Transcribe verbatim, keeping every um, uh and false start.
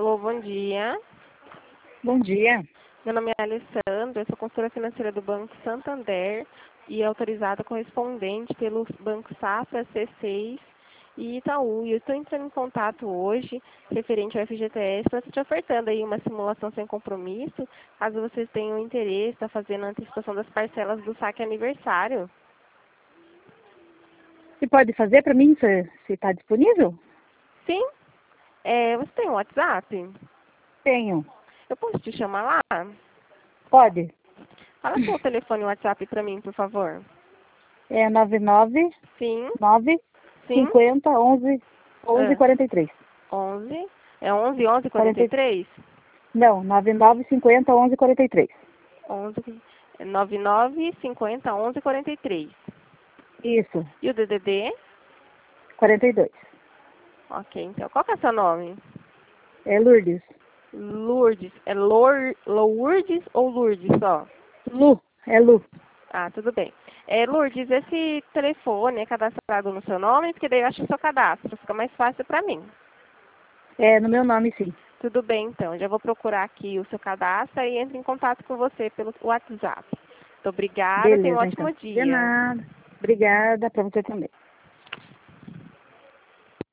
Alô, bom dia. Bom dia. Meu nome é Alessandra, eu sou consultora financeira do Banco Santander e autorizada correspondente pelos bancos Safra, C seis e Itaú. E eu estou entrando em contato hoje, referente ao F G T S, para estar te ofertando aí uma simulação sem compromisso, caso vocês tenham interesse, está fazendo a antecipação das parcelas do saque aniversário. Você pode fazer para mim, se está disponível? Sim? É, você tem um WhatsApp? Tenho. Eu posso te chamar lá? Pode. Fala seu telefone e WhatsApp para mim, por favor. É nove nove Sim, nove sim. cinquenta onze onze Ah, quarenta e três. onze. É onze, onze, quarenta e quarenta. três? Não, nove nove cinquenta onze quarenta e três. onze, nove nove, cinquenta, onze, quarenta e três. Isso. E o D D D? quarenta e dois. Ok, então. Qual que é seu nome? É Lourdes. Lourdes. É Lour, Lourdes ou Lourdes só? Lu. É Lu. Ah, tudo bem. É, Lourdes, esse telefone é cadastrado no seu nome? Porque daí eu acho o seu cadastro. Fica mais fácil para mim. É no meu nome, sim. Tudo bem, então. Já vou procurar aqui o seu cadastro e entro em contato com você pelo WhatsApp. Muito obrigada. Tenha um Beleza, então. ótimo De dia. nada. Obrigada para você também.